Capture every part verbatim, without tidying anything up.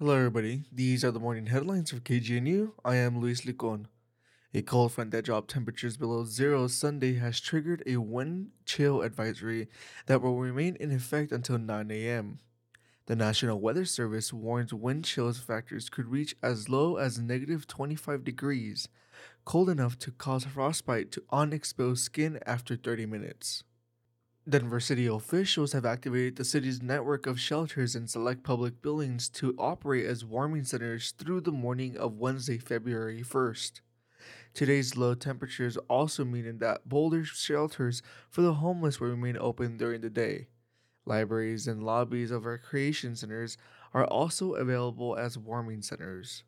Hello, everybody. These are the morning headlines for K G N U. I am Luis Licon. A cold front that dropped temperatures below zero Sunday has triggered a wind chill advisory that will remain in effect until nine a m. The National Weather Service warns wind chill factors could reach as low as negative twenty-five degrees, cold enough to cause frostbite to unexposed skin after thirty minutes. Denver city officials have activated the city's network of shelters and select public buildings to operate as warming centers through the morning of Wednesday, February first. Today's low temperatures also mean that Boulder shelters for the homeless will remain open during the day. Libraries and lobbies of recreation centers are also available as warming centers.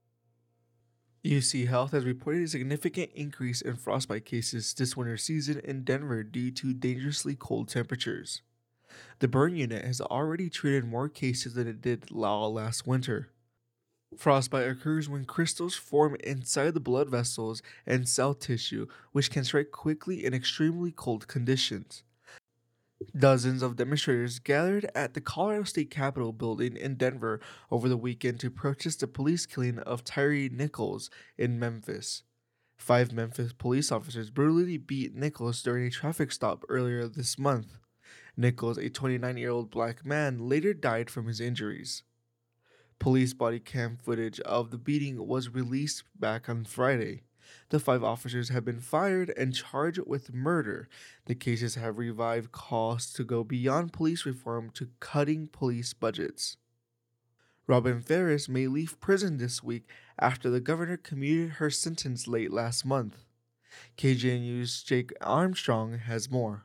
U C Health has reported a significant increase in frostbite cases this winter season in Denver due to dangerously cold temperatures. The burn unit has already treated more cases than it did last winter. Frostbite occurs when crystals form inside the blood vessels and cell tissue, which can strike quickly in extremely cold conditions. Dozens of demonstrators gathered at the Colorado State Capitol building in Denver over the weekend to protest the police killing of Tyree Nichols in Memphis. Five Memphis police officers brutally beat Nichols during a traffic stop earlier this month. Nichols, a twenty-nine-year-old black man, later died from his injuries. Police body cam footage of the beating was released back on Friday. The five officers have been fired and charged with murder. The cases have revived calls to go beyond police reform to cutting police budgets. Robin Ferris may leave prison this week after the governor commuted her sentence late last month. K G N U's Jake Armstrong has more.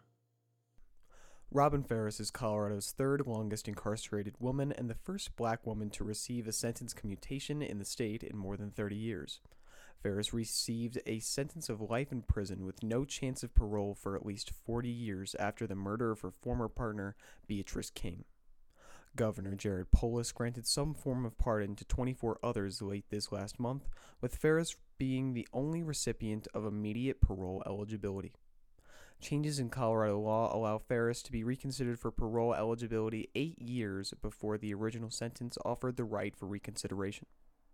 Robin Ferris is Colorado's third longest incarcerated woman and the first black woman to receive a sentence commutation in the state in more than thirty years. Ferris received a sentence of life in prison with no chance of parole for at least forty years after the murder of her former partner, Beatrice King. Governor Jared Polis granted some form of pardon to twenty-four others late this last month, with Ferris being the only recipient of immediate parole eligibility. Changes in Colorado law allow Ferris to be reconsidered for parole eligibility eight years before the original sentence offered the right for reconsideration.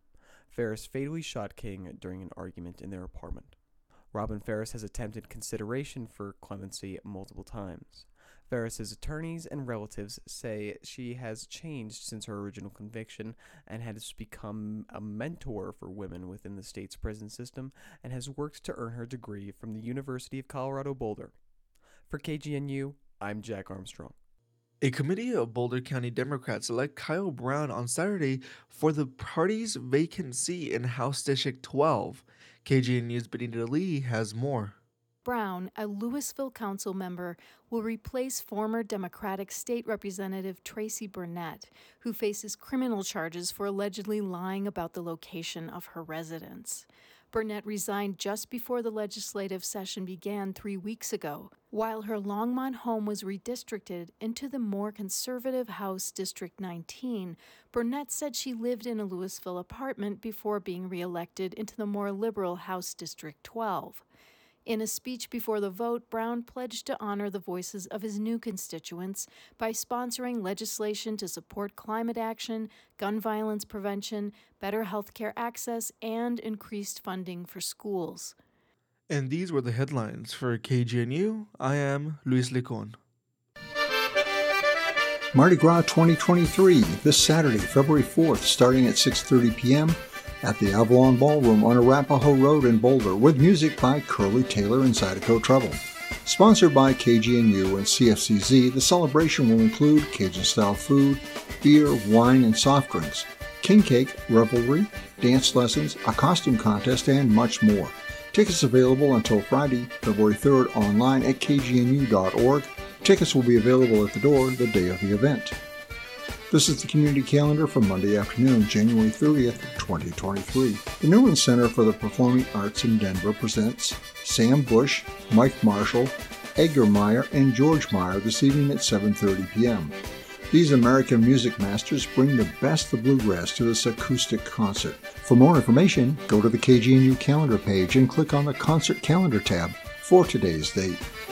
Ferris fatally shot King during an argument in their apartment. Robin Ferris has attempted consideration for clemency multiple times. Ferris's attorneys and relatives say she has changed since her original conviction and has become a mentor for women within the state's prison system and has worked to earn her degree from the University of Colorado Boulder. For K G N U, I'm Jack Armstrong. A committee of Boulder County Democrats elect Kyle Brown on Saturday for the party's vacant seat in House District twelve. K G N News' Benita Lee has more. Brown, a Louisville council member, will replace former Democratic State Representative Tracy Burnett, who faces criminal charges for allegedly lying about the location of her residence. Burnett resigned just before the legislative session began three weeks ago, while her Longmont home was redistricted into the more conservative House District nineteen. Burnett said she lived in a Louisville apartment before being reelected into the more liberal House District twelve. In a speech before the vote, Brown pledged to honor the voices of his new constituents by sponsoring legislation to support climate action, gun violence prevention, better health care access, and increased funding for schools. And these were the headlines for K G N U. I am Luis Licon. Mardi Gras twenty twenty-three, this Saturday, February fourth, starting at six thirty p.m. at the Avalon Ballroom on Arapahoe Road in Boulder, with music by Curly Taylor and Zydeco Treble. Sponsored by K G N U and C F C Z, the celebration will include Cajun-style food, beer, wine, and soft drinks, king cake, revelry, dance lessons, a costume contest, and much more. Tickets available until Friday, February third, online at k g n u dot org. Tickets will be available at the door the day of the event. This is the community calendar for Monday afternoon, January thirtieth, twenty twenty-three. The Newman Center for the Performing Arts in Denver presents Sam Bush, Mike Marshall, Edgar Meyer, and George Meyer this evening at seven thirty p.m. These American music masters bring the best of bluegrass to this acoustic concert. For more information, go to the K G N U calendar page and click on the Concert Calendar tab for today's date.